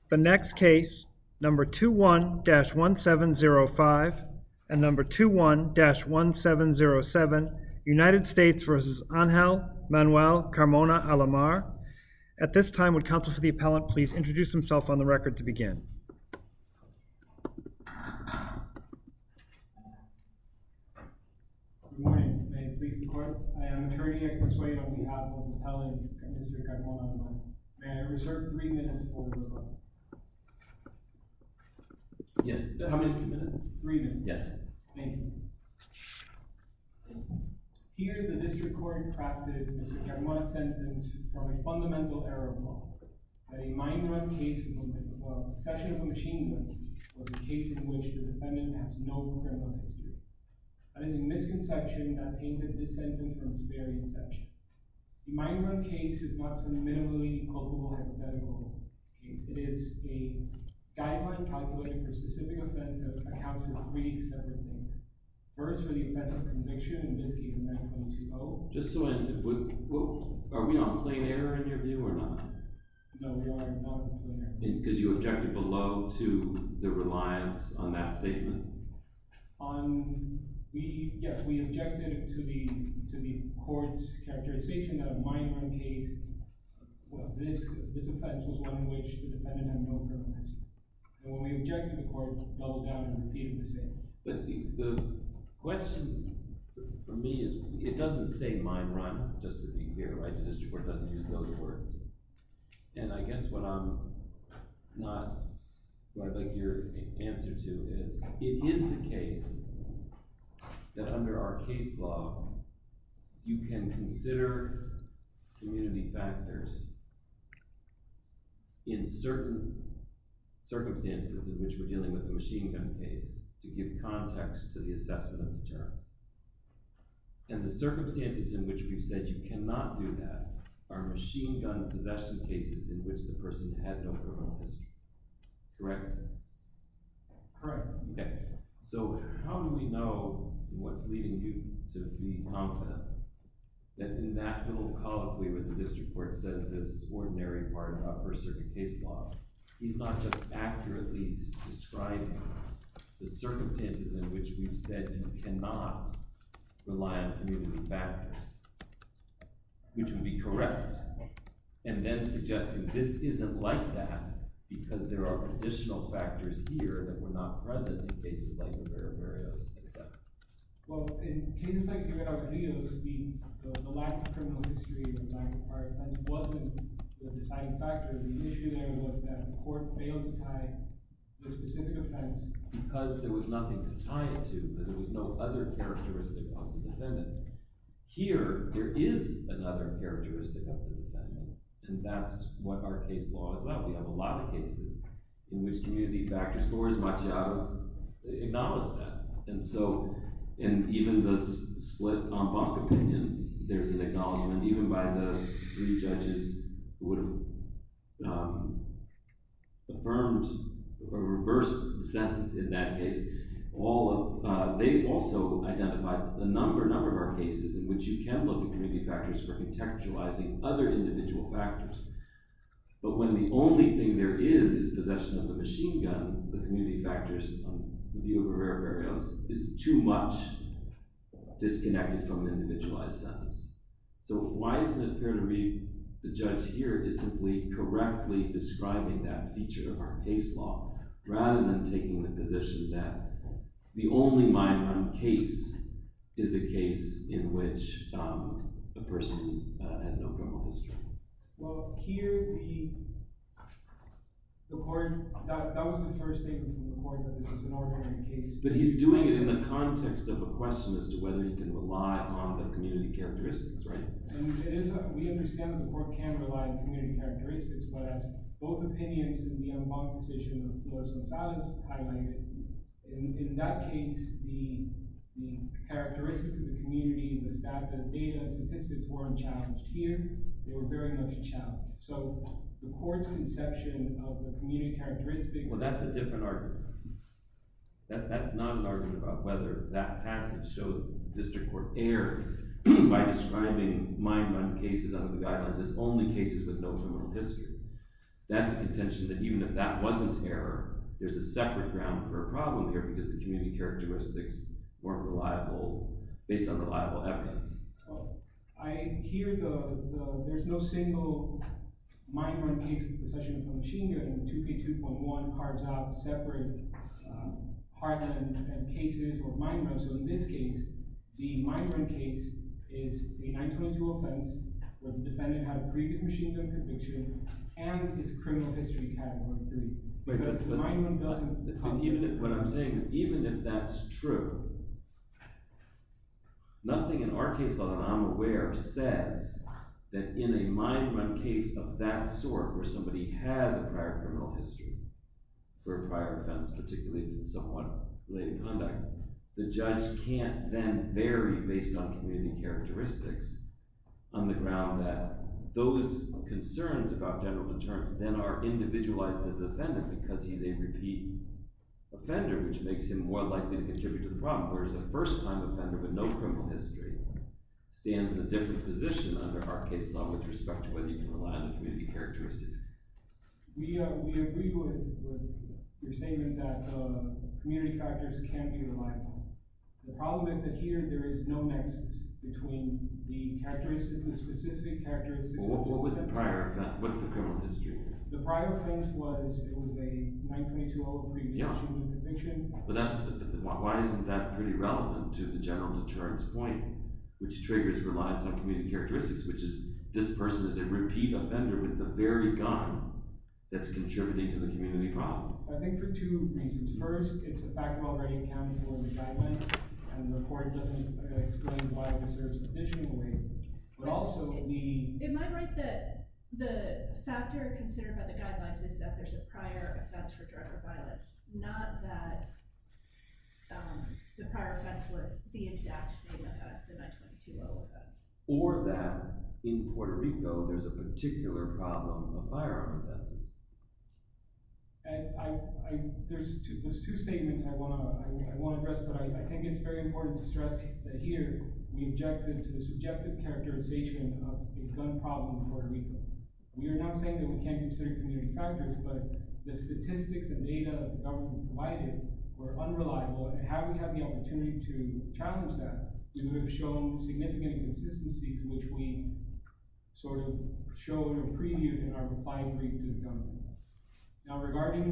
The next case, number 21-1705 and number 21-1707, United States versus Angel Manuel Carmona Alamar. At this time, would counsel for the appellant please introduce himself on the record to begin? Good morning. May it please the court. I am attorney Hector Suede on behalf of the appellant, Mr. Carmona Alamar. May I reserve 3 minutes for rebuttal? Yes. How many minutes? 3 minutes. Yes. Thank you. Here, the district court crafted Mr. Carmona's sentence from a fundamental error of law. That a mine run case of possession of a machine gun was a case in which the defendant has no criminal history. That is a misconception that tainted this sentence from its very inception. The mine run case is not some minimally culpable hypothetical case. It is a guideline calculated for a specific offense that accounts for 3 separate things. First, for the offense of conviction, in this case, 922-0. Just so I understand, are we on plain error in your view or not? No, we are not on plain error. Because you objected below to the reliance on that statement? Yes, we objected to the court's characterization that a mine run case, this offense was one in which the defendant had no criminal history. And when we objected, the court doubled down and repeated the same. But the question for me is, it doesn't say mine run, just to be clear, right? The district court doesn't use those words. And I guess what I'd like your answer to is, it is the case that under our case law, you can consider community factors in certain circumstances in which we're dealing with a machine gun case to give context to the assessment of deterrence. And the circumstances in which we've said you cannot do that are machine gun possession cases in which the person had no criminal history. Correct? Correct. Okay. So how do we know what's leading you to be confident that in that little colloquy where the district court says this ordinary part about First Circuit case law, he's not just accurately describing the circumstances in which we've said you cannot rely on community factors, which would be correct, and then suggesting this isn't like that because there are additional factors here that were not present in cases like Rivera-Barrios, etc. Well, in cases like Rivera-Barrios, the lack of criminal history or lack of prior offense wasn't the deciding factor. The issue there was that the court failed to tie the specific offense. Because there was nothing to tie it to, because there was no other characteristic of the defendant. Here, there is another characteristic of the defendant, and that's what our case law is about. We have a lot of cases in which community factors, Flores Machados, acknowledge that. And so, and even the split en banc opinion, there's an acknowledgement, even by the 3 judges who would have affirmed or reversed the sentence in that case. They also identified a number of our cases in which you can look at community factors for contextualizing other individual factors. But when the only thing there is possession of the machine gun, the community factors on the view of Rivera-Barrios is too much disconnected from an individualized sentence. So why isn't it fair to read the judge here is simply correctly describing that feature of our case law, rather than taking the position that the only mine run case is a case in which a person has no criminal history? Well, here the court, that was the first statement from the court that this was an ordinary case. But he's doing it in the context of a question as to whether he can rely on the community characteristics, right? And it is, we understand that the court can rely on community characteristics, but as both opinions in the en banc decision of Flores Gonzalez highlighted, in that case, the characteristics of the community, the data and statistics weren't challenged. Here, they were very much challenged. So the court's conception of the community characteristics... Well, that's a different argument. That's not an argument about whether that passage shows the district court erred by describing mine run cases under the guidelines as only cases with no criminal history. That's a contention that even if that wasn't error, there's a separate ground for a problem here because the community characteristics weren't reliable, based on reliable evidence. Well, I hear there's no single mine run case of possession of a machine gun, and 2K2.1 carves out separate heartland and cases or mine runs. So in this case, the mine run case is a 922 offense where the defendant had a previous machine gun conviction and is criminal history category 3. Because the mine run doesn't. What I'm saying is, even if that's true, nothing in our case law that I'm aware says that in a mine run case of that sort, where somebody has a prior criminal history for a prior offense, particularly if it's somewhat related conduct, the judge can't then vary based on community characteristics on the ground that those concerns about general deterrence then are individualized to the defendant because he's a repeat offender, which makes him more likely to contribute to the problem, whereas a first-time offender with no criminal history stands in a different position under our case law with respect to whether you can rely on the community characteristics. We agree with your statement that community factors can be reliable. The problem is that here there is no nexus between the characteristics, the specific characteristics. Well, what was the prior offense? What's the criminal history? The prior offense was a 922 previous conviction. But why isn't that pretty relevant to the general deterrence point, which triggers reliance on community characteristics, which is this person is a repeat offender with the very gun that's contributing to the community problem? I think for two reasons. First, it's a factor already accounted for in the guidelines, and the court doesn't explain why it deserves additional weight. But also Am I right that the factor considered by the guidelines is that there's a prior offense for drug or violence, not that the prior offense was the exact same offense, the 922 offense? Or that in Puerto Rico there's a particular problem of firearm offenses? And there's two statements I want to address, but I think it's very important to stress that here we objected to the subjective characterization of a gun problem in Puerto Rico. We are not saying that we can't consider community factors, but the statistics and data that the government provided were unreliable, and had we had the opportunity to challenge that, we would have shown significant inconsistencies, which we sort of showed or previewed in our reply brief to the government. Now, regarding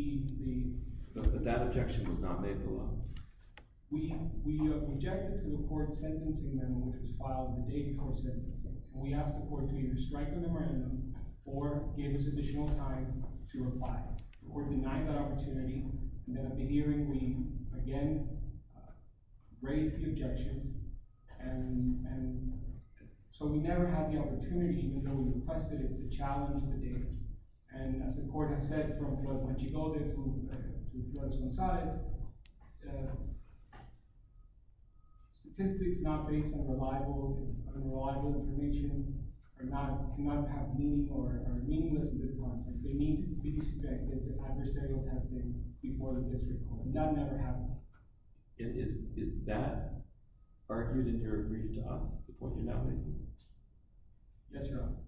But that objection was not made below. we objected to the court's sentencing memo, which was filed the day before sentencing, and we asked the court to either strike the memorandum or give us additional time to reply. The court denied that opportunity, and then at the hearing, we again raised the objections, and so we never had the opportunity, even though we requested it, to challenge the data. And as the court has said, from Flores Manchigode to Flores Gonzalez, statistics not based on reliable information cannot have meaning or are meaningless in this context. They need to be subjected to adversarial testing before the district court. And that never happened. Is that argued in your brief to us, the point you're now making? Yes, Your Honor.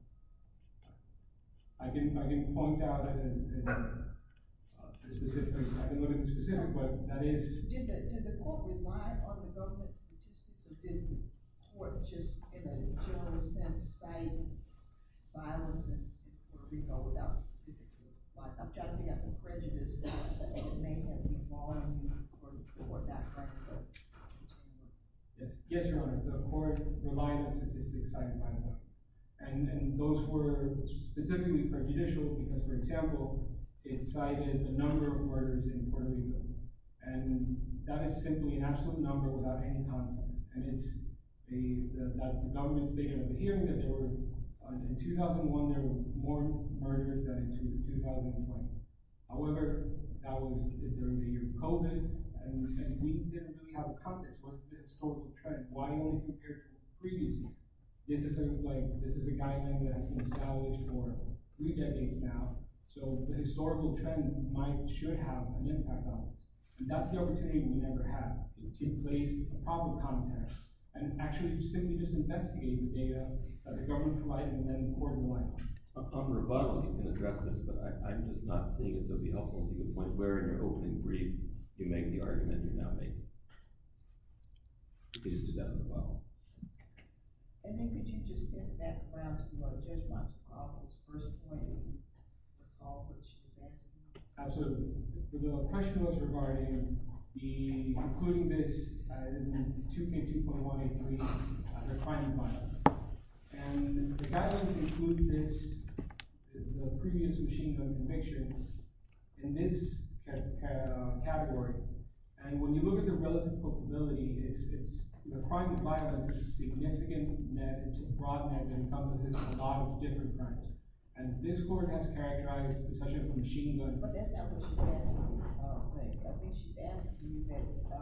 I can point out a specific, I can look at the specific, but that is. Did the court rely on the government statistics, or did the court just, in a general sense, cite violence in Puerto Rico without specific lies? I'm trying to figure out the prejudice that may have befallen you for the court not granting the continuance. Yes, Your Honor. The court relied on statistics cited by the government. And those were specifically prejudicial because, for example, it cited the number of murders in Puerto Rico. And that is simply an absolute number without any context. And it's that the government stated at the hearing that there were, in 2001, there were more murders than in 2020. However, that was during the year of COVID, and we didn't really have a context. What's the historical trend? Why only compared to the previous year? This is a guideline that has been established for 3 decades now. So the historical trend should have an impact on it. And that's the opportunity we never had, to place a proper context and actually simply just investigate the data that the government provided and then the court relied on. On rebuttal, you can address this, but I'm just not seeing it, so it'd be helpful if you could point where in your opening brief you make the argument you're now making. You could just do that in rebuttal. And then could you just get back around to Judge Montalvo's first point and recall what she was asking? Absolutely. The question was regarding including this in 2K2.183 as a crime of violence. And the guidelines include the previous machine gun convictions in this category. And when you look at the relative culpability, it's the crime of violence is a significant net, it's a broad net that encompasses a lot of different crimes. And this court has characterized possession of a machine gun. But that's not what she's asking you, Frank. I think she's asking you that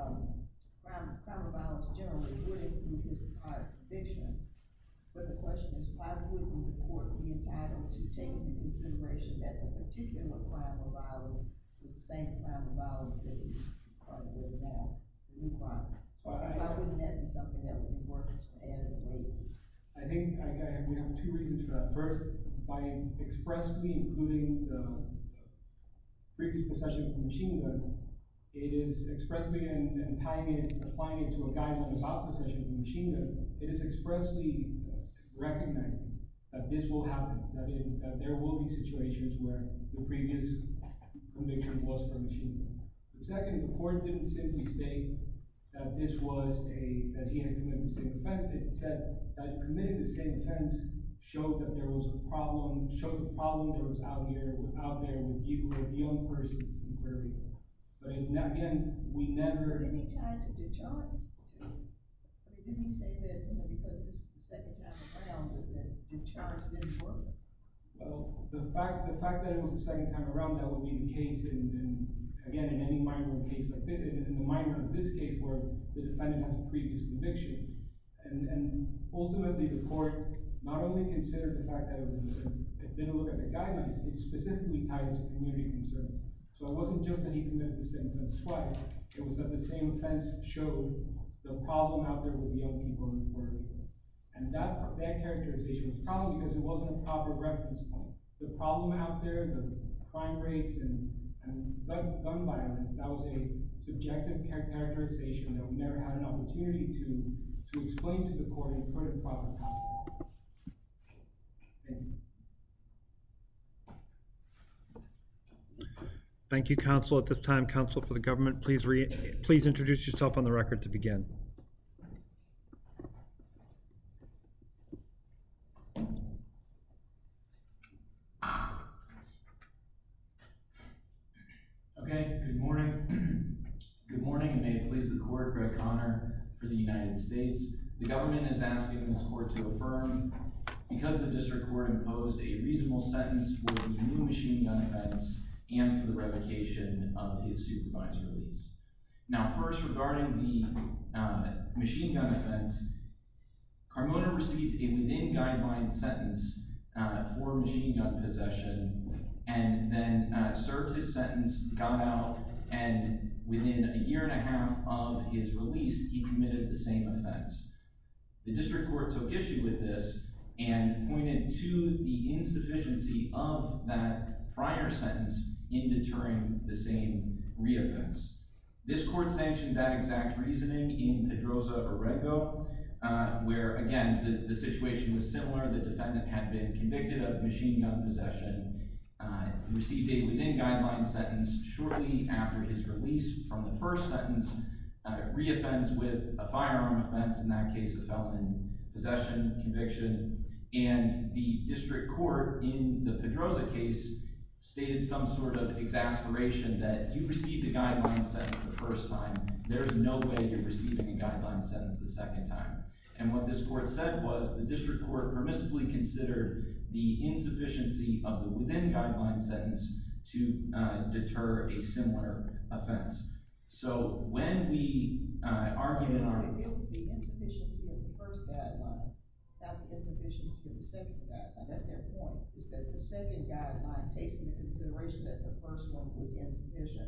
crime of violence generally would include his prior conviction. But the question is, why wouldn't the court be entitled to take into consideration that the particular crime of violence was the same crime of violence that he's charged with now, the new crime? Why wouldn't that be something that would be worth added weight? I think we have two reasons for that. First, by expressly including the previous possession of a machine gun, it is expressly and applying it to a guideline about possession of a machine gun, it is expressly recognizing that this will happen, that there will be situations where the previous conviction was for a machine gun. But second, the court didn't simply state that this was that he had committed the same offense. It said that committing the same offense showed that there was a problem, showed the problem there was out there with young persons in Puerto Rico. But again, we never. Didn't he tie it to deterrence too? I mean, didn't he say that, because this is the second time around that deterrence didn't work? Well, the fact that it was the second time around, that would be the case in any minor case like this, in the minor of this case where the defendant has a previous conviction. And ultimately the court not only considered the fact that it didn't look at the guidelines, it specifically tied it to community concerns. So it wasn't just that he committed the same offense twice, it was that the same offense showed the problem out there with young people in Puerto Rico. And that characterization was probably because it wasn't a proper reference point. The problem out there, the crime rates and gun violence, that was a subjective characterization that we never had an opportunity to explain to the court and put in proper context. Thanks. Thank you, counsel. At this time, counsel for the government, please introduce yourself on the record to begin. Okay, good morning. Good morning, and may it please the court, Greg Connor for the United States. The government is asking this court to affirm because the district court imposed a reasonable sentence for the new machine gun offense and for the revocation of his supervised release. Now, first, regarding the machine gun offense, Carmona received a within-guideline sentence for machine gun possession, and then served his sentence, got out, and within a year and a half of his release, he committed the same offense. The district court took issue with this and pointed to the insufficiency of that prior sentence in deterring the same reoffense. This court sanctioned that exact reasoning in Pedroza-Orengo, where, again, the situation was similar. The defendant had been convicted of machine gun possession, received a within-guideline sentence shortly after his release from the first sentence, reoffends with a firearm offense, in that case a felon possession conviction, and the district court in the Pedroza case stated some sort of exasperation that you received a guideline sentence the first time, there's no way you're receiving a guideline sentence the second time. And what this court said was the district court permissibly considered the insufficiency of the within-guideline sentence to deter a similar offense. So when we argue in our... It was the insufficiency of the first guideline, not the insufficiency of the second guideline. That's their point, is that the second guideline takes into consideration that the first one was insufficient.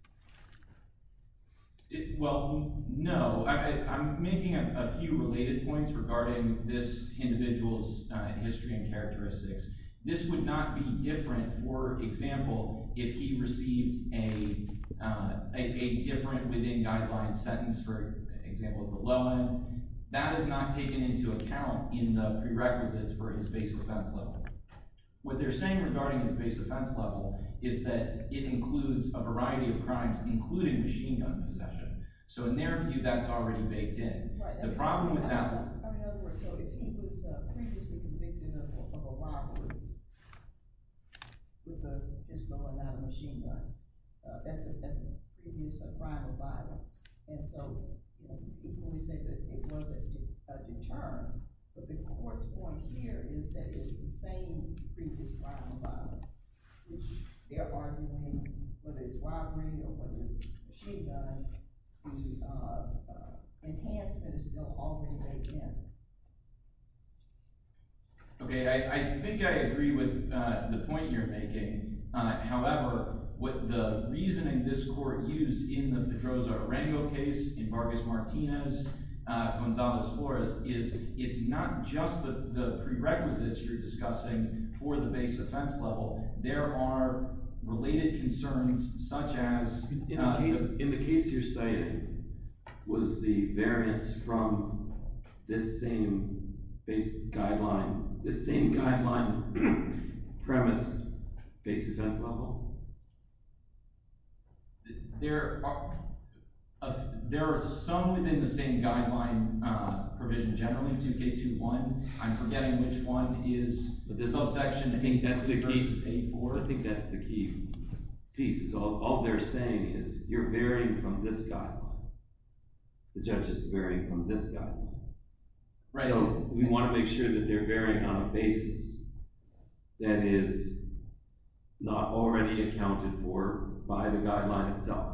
Well, no. I'm making a few related points regarding this individual's history and characteristics. This would not be different, for example, if he received a different within guidelines sentence, for example, at the low end. That is not taken into account in the prerequisites for his base offense level. What they're saying regarding his base offense level is that it includes a variety of crimes, including machine gun possession. So in their view, that's already baked in. Right. The problem with that. I mean, in other words, so if he was previously convicted of a robbery with a pistol and not a machine gun, that's a previous crime of violence. And so, you know, you could equally say that it was a deterrence, but the court's point here is that it was the same previous crime of violence, which they're arguing, whether it's robbery or whether it's machine gun, the enhancement is still already baked in. Okay, I think I agree with the point you're making. However, what the reasoning this court used in the Pedroza-Arango case, in Vargas Martinez, Gonzalez Flores, is it's not just the prerequisites you're discussing for the base offense level. There are related concerns such as in the case you're citing, was the variance from this same base guideline, this same guideline premised base offense level? There are some within the same guideline provision, generally 2K21. I'm forgetting which one is subsection A3 versus A4. I think that's the key piece. Is all they're saying is you're varying from this guideline. The judge is varying from this guideline. Right. So we want to make sure that they're varying on a basis that is not already accounted for by the guideline itself.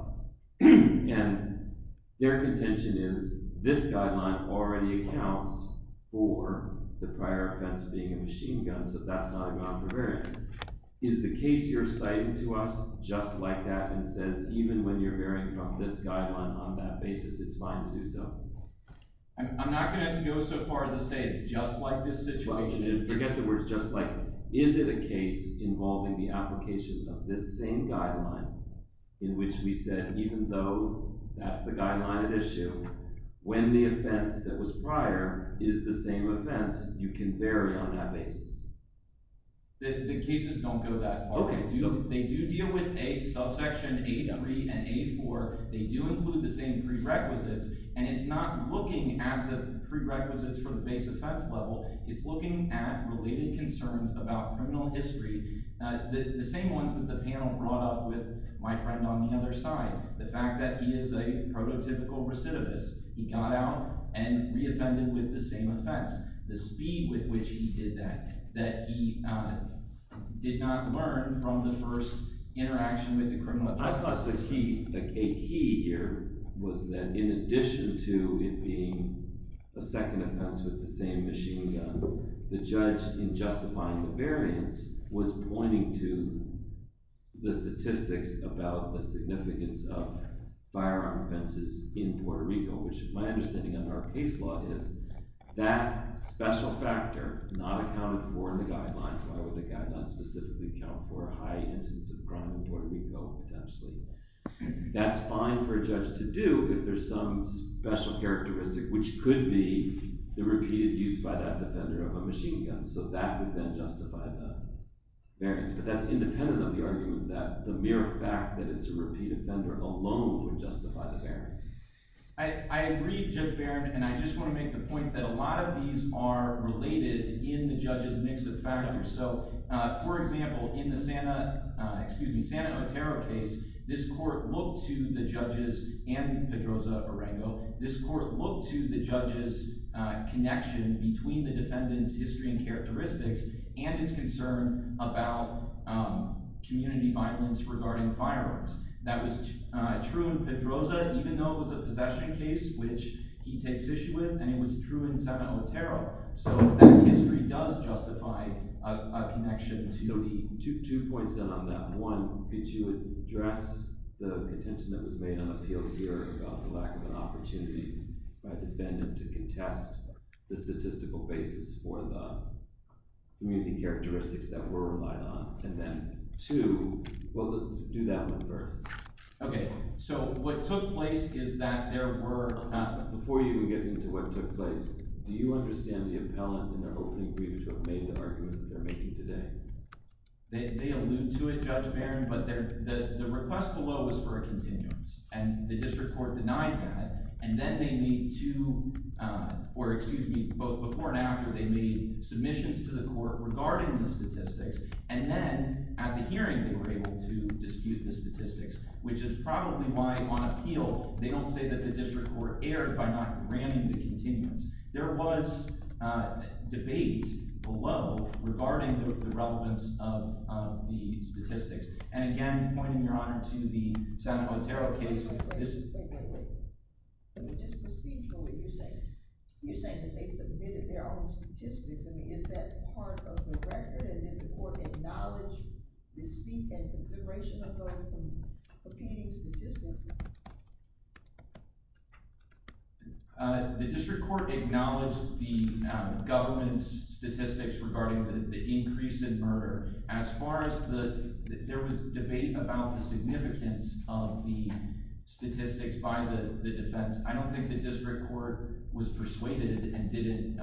And their contention is this guideline already accounts for the prior offense being a machine gun, so that's not a ground for variance. Is the case you're citing to us just like that and says even when you're varying from this guideline on that basis, it's fine to do so? I'm not going to go so far as to say it's just like this situation. Well, forget the words just like. Is it a case involving the application of this same guideline in which we said even though that's the guideline at issue, when the offense that was prior is the same offense, you can vary on that basis? The cases don't go that far. Okay, they do deal with subsection A3 and A4. They do include the same prerequisites, and it's not looking at the prerequisites for the base offense level. It's looking at related concerns about criminal history, the same ones that the panel brought up with my friend on the other side. The fact that he is a prototypical recidivist. He got out and reoffended with the same offense. The speed with which he did that he did not learn from the first interaction with the criminal justice I thought a key here was that in addition to it being a second offense with the same machine gun, the judge, in justifying the variance, was pointing to the statistics about the significance of firearm offenses in Puerto Rico, which my understanding under our case law is that special factor not accounted for in the guidelines. Why would the guidelines specifically account for a high incidence of crime in Puerto Rico, potentially? That's fine for a judge to do if there's some special characteristic, which could be the repeated use by that defender of a machine gun. So that would then justify the variance. But that's independent of the argument that the mere fact that it's a repeat offender alone would justify the variance. I agree, Judge Barron, and I just want to make the point that a lot of these are related in the judge's mix of factors. So, for example, in the Santa Otero case, this court looked to the judges, and Pedroza-Arango, this court looked to the judge's connection between the defendant's history and characteristics and its concern about community violence regarding firearms. That was true in Pedroza, even though it was a possession case, which he takes issue with, and it was true in Santa Otero. So that history does justify a connection to the... Two points then on that. One, could you address the contention that was made on appeal here about the lack of an opportunity by a defendant to contest the statistical basis for the community characteristics that were relied on? And then two, well, let's do that one first. Okay, so what took place is that there were, Before you even get into what took place, do you understand the appellant in their opening brief to have made the argument that they're making today? they allude to it, Judge Barron, but the request below was for a continuance, and the district court denied that, and then they made both before and after, they made submissions to the court regarding the statistics, and then at the hearing, they were able to dispute the statistics, which is probably why on appeal, they don't say that the district court erred by not granting the continuance. There was debate below regarding the relevance of the statistics. And again, pointing your honor to the San Otero case, Wait. Just procedurally, you're saying that they submitted their own statistics. I mean, is that part of the record? And did the court acknowledge receipt and consideration of those competing statistics? The district court acknowledged the government's statistics regarding the increase in murder. As far as there was debate about the significance of the statistics by the defense. I don't think the district court was persuaded and didn't,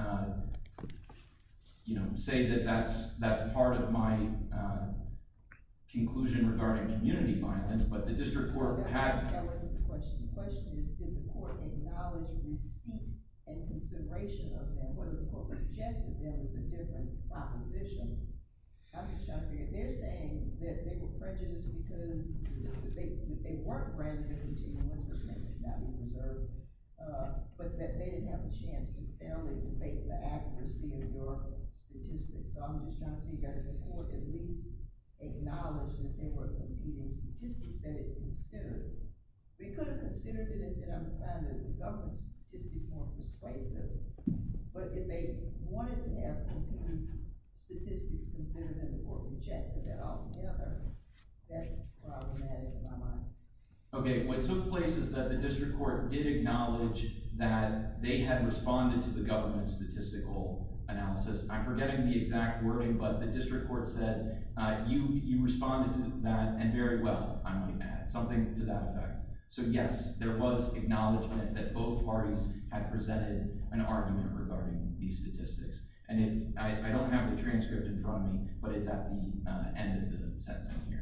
say that that's part of my conclusion regarding community violence. But the district court That wasn't the question. The question is, did the court acknowledge receipt and consideration of them? Whether the court rejected them is a different proposition. I'm just trying to figure. They're saying that they were prejudiced because they weren't granted a continuance, which may not be preserved, but that they didn't have a chance to fairly debate the accuracy of your statistics. So I'm just trying to figure out if the court at least acknowledged that they were competing statistics that it considered. We could have considered it and said, I'm finding the government's statistics more persuasive. But if they wanted to have competing statistics considered and the court rejected that altogether, that's problematic in my mind. Okay, what took place is that the district court did acknowledge that they had responded to the government's statistical analysis. I'm forgetting the exact wording, but the district court said, you responded to that, and very well, I might add, something to that effect. So yes, there was acknowledgement that both parties had presented an argument regarding these statistics. And if I don't have the transcript in front of me, but it's at the end of the sentencing here.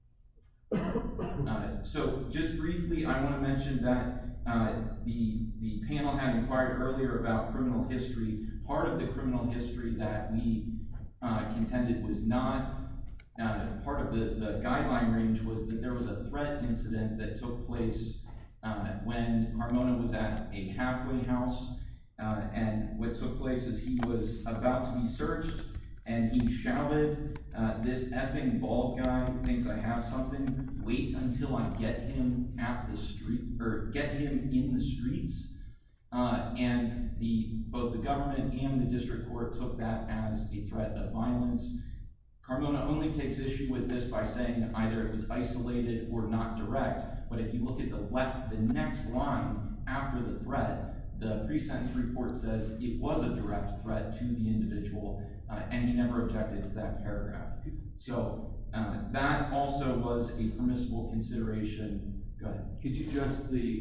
So just briefly, I want to mention that the panel had inquired earlier about criminal history. Part of the criminal history that we contended was not part of the guideline range was that there was a threat incident that took place when Carmona was at a halfway house. And what took place is he was about to be searched, and he shouted, this effing bald guy thinks I have something. Wait until I get him at the street, or get him in the streets. And both the government and the district court took that as a threat of violence. Carmona only takes issue with this by saying either it was isolated or not direct. But if you look at the next line after the threat, the pre-sentence report says it was a direct threat to the individual, and he never objected to that paragraph. So that also was a permissible consideration. Go ahead. Could you address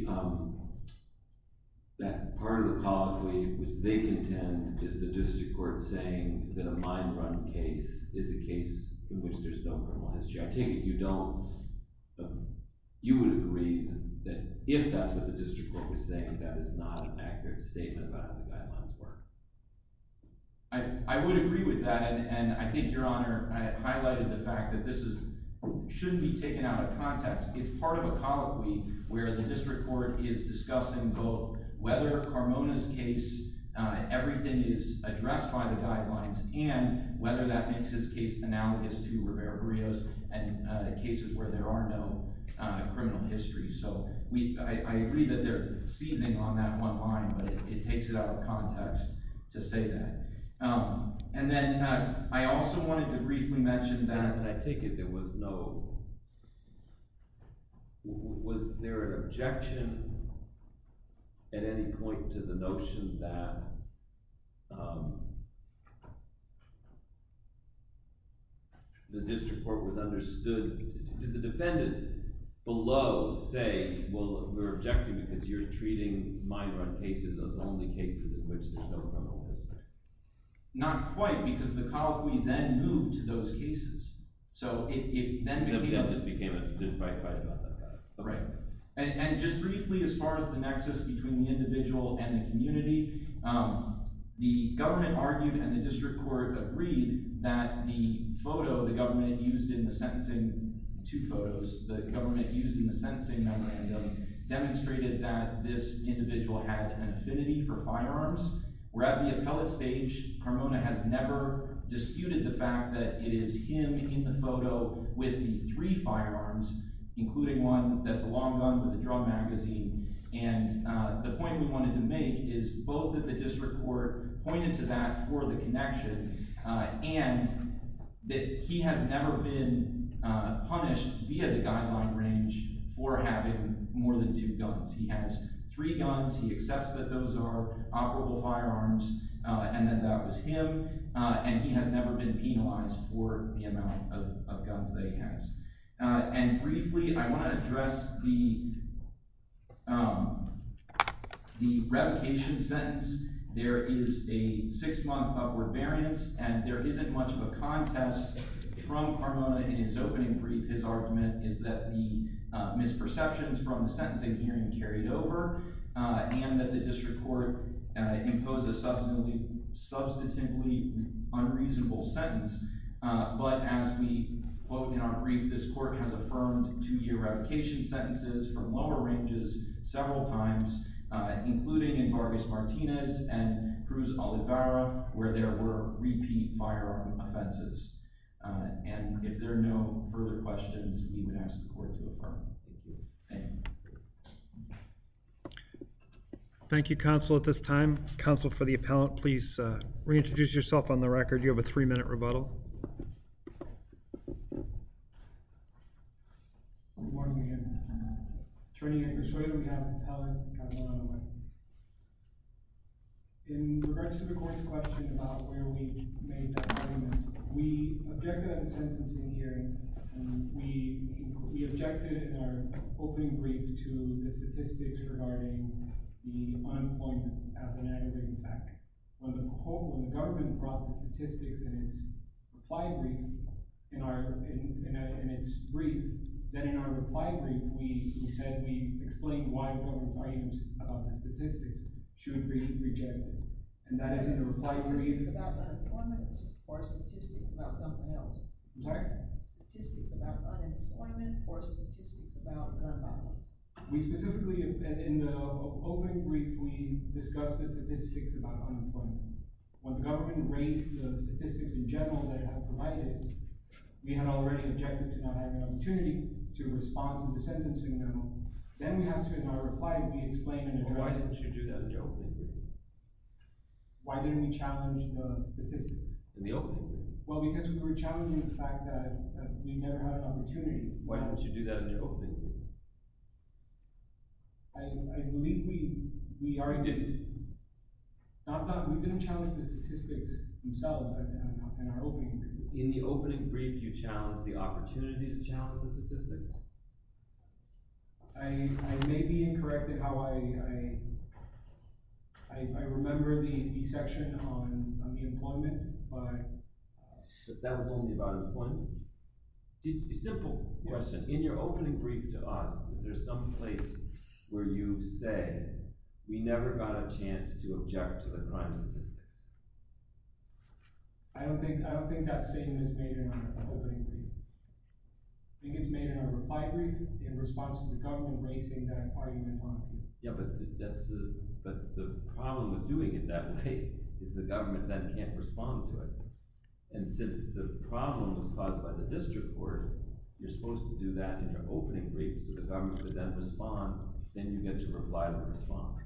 that part of the colloquy which they contend is the district court saying that a mine run case is a case in which there's no criminal history? I take it you would agree that if that's what the district court was saying, that is not an accurate statement about how the guidelines work. I would agree with that, and I think, Your Honor, I highlighted the fact that this shouldn't be taken out of context. It's part of a colloquy where the district court is discussing both whether Carmona's case, everything is addressed by the guidelines, and whether that makes his case analogous to Rivera-Barrios and cases where there are no criminal history. So I agree that they're seizing on that one line, but it takes it out of context to say that. And then I also wanted to briefly mention that... And I take it there was no... Was there an objection at any point to the notion that the district court was understood, did the defendant below say, well, we're objecting because you're treating mine run cases as only cases in which there's no criminal history? Not quite, because the colloquy then moved to those cases. So it then became... That just became a fight about that guy. Okay. Right. And just briefly, as far as the nexus between the individual and the community, the government argued and the district court agreed that the photo the government used in the sentencing, 2 photos, the government used in the sentencing memorandum demonstrated that this individual had an affinity for firearms. We're at the appellate stage. Carmona has never disputed the fact that it is him in the photo with the 3 firearms, including one that's a long gun with a drum magazine. And the point we wanted to make is both that the district court pointed to that for the connection, and that he has never been punished via the guideline range for having more than 2 guns. He has 3 guns, he accepts that those are operable firearms, and that was him, and he has never been penalized for the amount of guns that he has. And briefly, I want to address the revocation sentence. There is a 6-month upward variance, and there isn't much of a contest from Carmona in his opening brief. His argument is that the misperceptions from the sentencing hearing carried over, and that the district court imposed a substantively unreasonable sentence. But as we quote in our brief, this court has affirmed 2-year revocation sentences from lower ranges several times, including in Vargas Martinez and Cruz Oliveira, where there were repeat firearm offenses. And if there are no further questions, we would ask the court to affirm. Thank you. Thank you. Thank you, counsel. At this time, counsel for the appellant, please reintroduce yourself on the record. You have a 3-minute rebuttal. Good morning again. Attorney Persuader, we have appellant Carmona on the way. In regards to the court's question about where we made that argument, we objected at the sentencing hearing, and we objected in our opening brief to the statistics regarding the unemployment as an aggravating factor. When the government brought the statistics in its reply brief, in its brief, then in our reply brief we explained why the government's arguments about the statistics should be rejected. And that is in the reply brief. Statistics about unemployment or statistics about something else? I'm sorry? Statistics about unemployment or statistics about gun violence? We specifically, in the opening brief, we discussed the statistics about unemployment. When the government raised the statistics in general that it had provided, we had already objected to not having an opportunity to respond to the sentencing memo. Then we had to, in our reply, we explained and addressed. Why didn't you do that in your opening brief? Why didn't we challenge the statistics? In the opening brief? Well, because we were challenging the fact that we never had an opportunity. Why didn't you do that in your opening brief? I believe we already did. We didn't challenge the statistics themselves in our opening brief. In the opening brief, you challenged the opportunity to challenge the statistics? I may be incorrect in how I remember the section on the employment, but that was only about employment? Simple question. In your opening brief to us, is there some place where you say, we never got a chance to object to the crime statistics? I don't think that statement is made in our opening brief. I think it's made in our reply brief in response to the government raising that argument on appeal. Yeah, but the problem with doing it that way is the government then can't respond to it. And since the problem was caused by the district court, you're supposed to do that in your opening brief so the government could then respond, then you get to reply to the response.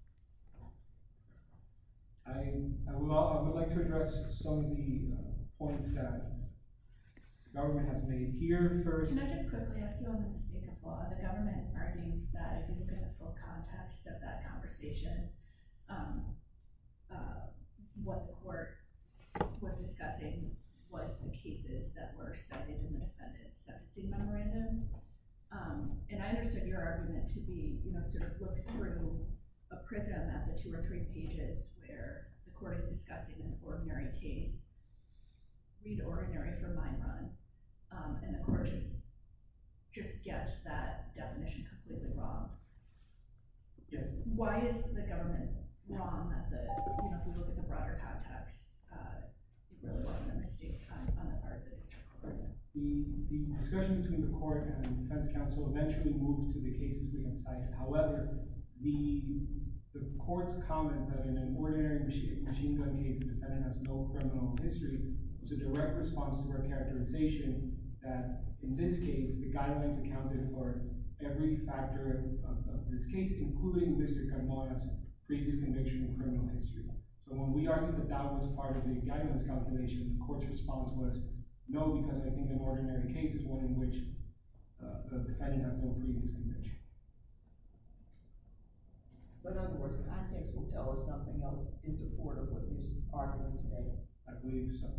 I would like to address some of the points that the government has made here first. Can I just quickly ask you on the mistake of law? The government argues that if you look at the full context of that conversation, what the court was discussing was the cases that were cited in the defendant's sentencing memorandum. And I understood your argument to be, sort of look through a prism at the 2 or 3 pages where the court is discussing an ordinary case, read ordinary for mine run, and the court just gets that definition completely wrong. Yes. Why is the government wrong that if we look at the broader context, it really wasn't a mistake on the part of the district court? The discussion between the court and the defense counsel eventually moved to the cases we have cited. However, the court's comment that in an ordinary machine gun case, the defendant has no criminal history was a direct response to our characterization that in this case, the guidelines accounted for every factor of this case, including Mr. Carmona's previous conviction and criminal history. So when we argued that that was part of the guidelines calculation, the court's response was no, because I think an ordinary case is one in which the defendant has no previous conviction. So in other words, context will tell us something else in support of what you're arguing today. I believe so.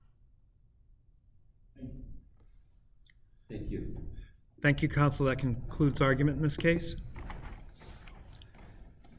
Thank you. Thank you. Thank you, counsel. That concludes argument in this case.